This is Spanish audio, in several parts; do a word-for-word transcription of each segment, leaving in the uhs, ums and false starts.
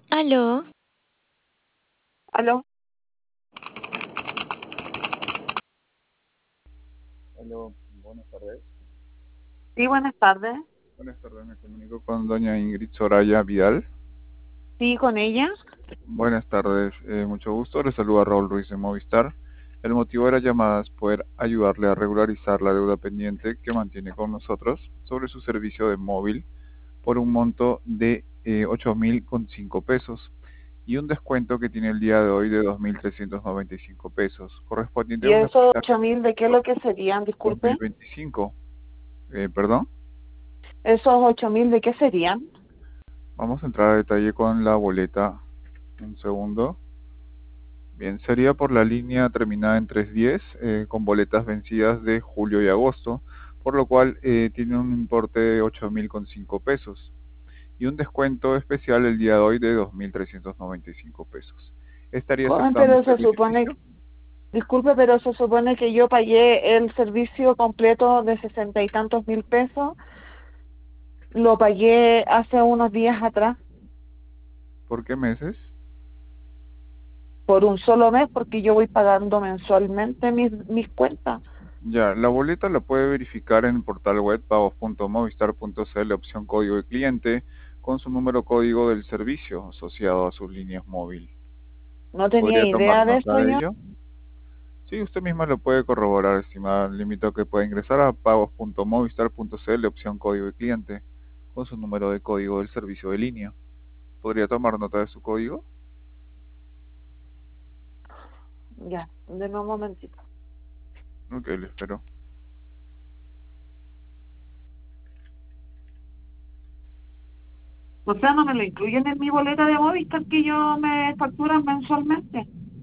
Aló, Aló, Aló, buenas tardes. sí, buenas tardes. Buenas tardes, me comunico con doña Ingrid Soraya Vidal. Sí, con ella. Buenas tardes, eh, mucho gusto. Le saluda Raúl Ruiz de Movistar. El motivo de la llamada es poder ayudarle a regularizar la deuda pendiente que mantiene con nosotros sobre su servicio de móvil por un monto de eh, ocho mil con cinco pesos y un descuento que tiene el día de hoy de dos mil trescientos noventa y cinco pesos, correspondiente ¿Y a un esos depósito ocho mil de qué es lo que serían? Disculpe. dos mil veinticinco. Eh, perdón, ¿Esos ocho mil de qué serían? vamos a entrar a detalle con la boleta. Un segundo. Bien, sería por la línea terminada en trescientos diez eh, con boletas vencidas de julio y agosto, por lo cual eh, tiene un importe de ocho mil con cinco pesos y un descuento especial el día de hoy de dos mil trescientos noventa y cinco pesos. ¿Estaría Joven, aceptando pero este se supone, beneficio? disculpe, pero se supone que yo pagué el servicio completo de sesenta y tantos mil pesos. Lo pagué hace unos días atrás ¿Por qué meses? por un solo mes porque yo voy pagando mensualmente mis, mis cuentas. Ya, la boleta la puede verificar en el portal web pagos punto movistar punto cl, opción código de cliente, con su número código del servicio asociado a sus líneas móvil. No tenía ¿Podría tomar idea de nota eso de yo. ello? Sí, usted misma lo puede corroborar, estimada. Le invito a que pueda ingresar a pagos punto movistar punto cl, opción código de cliente, con su número de código del servicio de línea. ¿Podría tomar nota de su código? Ya, denme un momentito. Ok, le espero. O sea, no me lo incluyen en mi boleta de Movistar que yo me facturan mensualmente.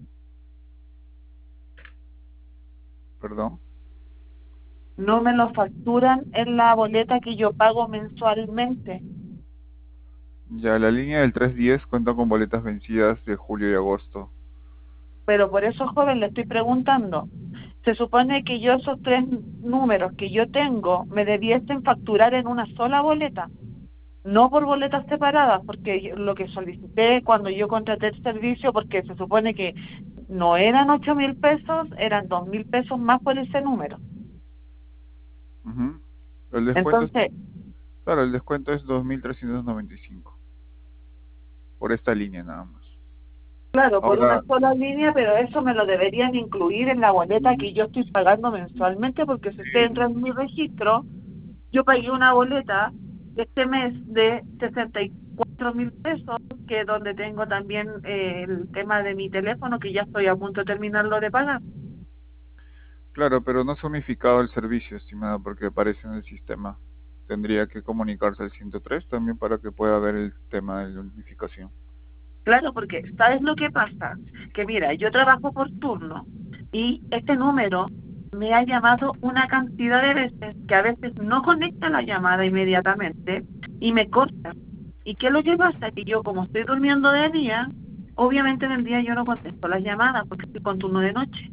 Perdón. No me lo facturan en la boleta que yo pago mensualmente. Ya, la línea del trescientos diez cuenta con boletas vencidas de julio y agosto. Pero por eso, joven, le estoy preguntando. Se supone que yo esos tres números que yo tengo me debiesen facturar en una sola boleta, no por boletas separadas, porque yo- lo que solicité cuando yo contraté el servicio, porque se supone que no eran ocho mil pesos, eran dos mil pesos más por ese número. Ujú. El descuento es, Entonces, claro, el descuento es dos mil trescientos noventa y cinco por esta línea nada más. claro, por una Ahora, sola línea, pero eso me lo deberían incluir en la boleta mm, que yo estoy pagando mensualmente, porque si usted entra en mi registro, yo pagué una boleta este mes de sesenta y cuatro mil pesos, que es donde tengo también eh, el tema de mi teléfono, que ya estoy a punto de terminarlo de pagar. claro, pero no se ha unificado el servicio, estimada, porque aparece en el sistema. Tendría que comunicarse al ciento tres también para que pueda ver el tema de la unificación. Claro, porque ¿sabes lo que pasa? Que mira, yo trabajo por turno y este número me ha llamado una cantidad de veces que a veces no conecta la llamada inmediatamente y me corta. ¿Y qué es lo que pasa? Que yo, como estoy durmiendo de día, obviamente en el día yo no contesto las llamadas porque estoy con turno de noche.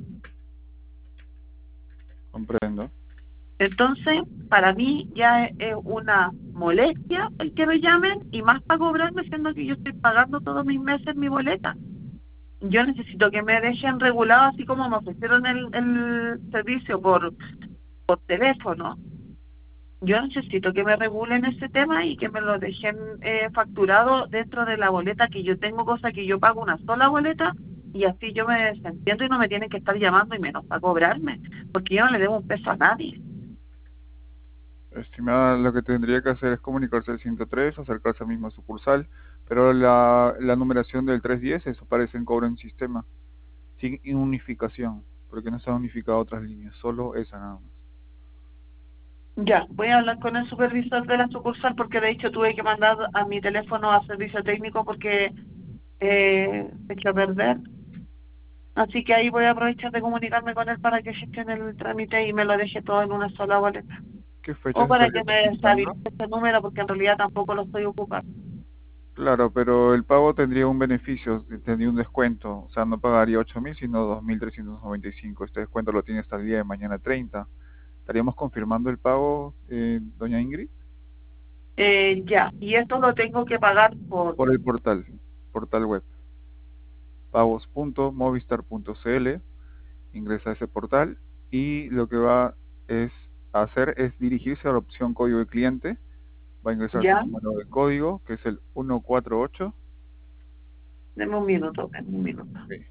Comprendo. Entonces, para mí ya es es una molestia el que me llamen y más para cobrarme, siendo que yo estoy pagando todos mis meses mi boleta. Yo necesito que me dejen regulado, así como me ofrecieron el, el servicio por, por teléfono. Yo necesito que me regulen ese tema y que me lo dejen eh, facturado dentro de la boleta que yo tengo, cosa que yo pago una sola boleta y así yo me desentiendo y no me tienen que estar llamando y menos para cobrarme, porque yo no le debo un peso a nadie. Estimada, lo que tendría que hacer es comunicarse al ciento tres, acercarse al mismo sucursal, pero la, la numeración del trescientos diez, eso aparece en cobro en sistema, sin unificación, porque no se han unificado otras líneas, solo esa nada más. Ya, voy a hablar con el supervisor de la sucursal porque de hecho tuve que mandar a mi teléfono a servicio técnico porque eh, se echó a perder. Así que ahí voy a aprovechar de comunicarme con él para que gestione el trámite y me lo deje todo en una sola boleta. ¿Qué O fechas para estaría que me necesitando? deshabilite este número porque en realidad tampoco lo estoy ocupando. Claro, pero el pago tendría un beneficio, tendría un descuento, o sea, no pagaría ocho mil, sino dos mil trescientos noventa y cinco. Este descuento lo tiene hasta el día de mañana treinta. ¿Estaríamos confirmando el pago, eh, doña Ingrid? Eh, ya, y esto lo tengo que pagar por, Por el portal. portal web pagos punto movistar punto c l, ingresa a ese portal y lo que va es a hacer es dirigirse a la opción código de cliente, va a ingresar su Ya, número de código, que es el ciento cuarenta y ocho. deme un minuto, deme un minuto. Sí.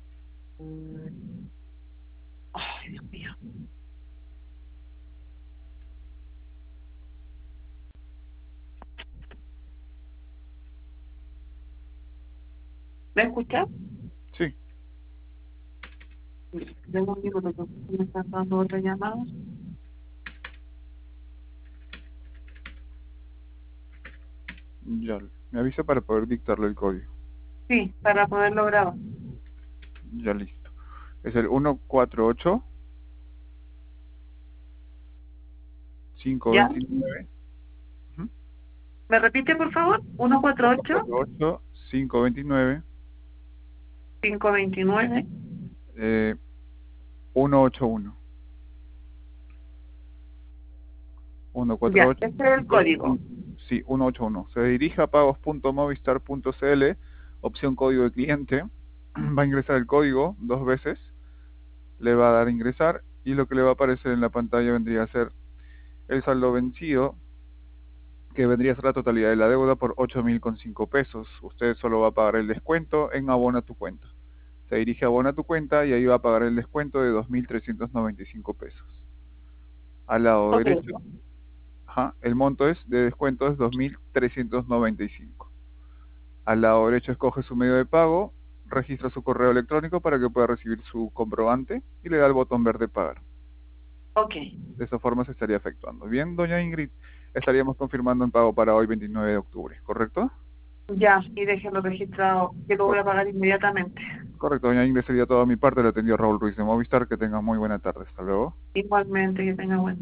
Ay, Dios mío. ¿Me escuchas? Sí, Deme un minuto, que me están dando otra llamada. ya. Me avisa para poder dictarle el código. Sí, para poderlo grabar. Ya listo. Es el ciento cuarenta y ocho, ¿Ya? quinientos veintinueve. Ujú. ¿Me repite, por favor? Uno cuatro ocho, ciento cuarenta y ocho, quinientos veintinueve, cinco veintinueve. eh, ciento ochenta y uno. Ya, ciento cuarenta y ocho, este es el código. sí, ciento ochenta y uno. Se dirige a pagos punto movistar punto c l, opción código de cliente. Va a ingresar el código dos veces, le va a dar a ingresar y lo que le va a aparecer en la pantalla vendría a ser el saldo vencido, que vendría a ser la totalidad de la deuda por ocho mil con cinco pesos. Usted solo va a pagar el descuento en Abona tu cuenta. Se dirige a Abona tu cuenta y ahí va a pagar el descuento de dos mil trescientos noventa y cinco pesos. Al lado Ok, derecho, ajá, el monto es de descuento es dos mil trescientos noventa y cinco. Al lado derecho escoge su medio de pago, registra su correo electrónico para que pueda recibir su comprobante y le da el botón verde pagar. ok. De esa forma se estaría efectuando. Bien, doña Ingrid, estaríamos confirmando un pago para hoy veintinueve de octubre, ¿correcto? Ya, y déjelo registrado, que lo voy a Cor- pagar inmediatamente. Correcto, doña Ingrid, sería toda mi parte. Le atendió Raúl Ruiz de Movistar. Que tenga muy buena tarde. Hasta luego. Igualmente, que tenga buen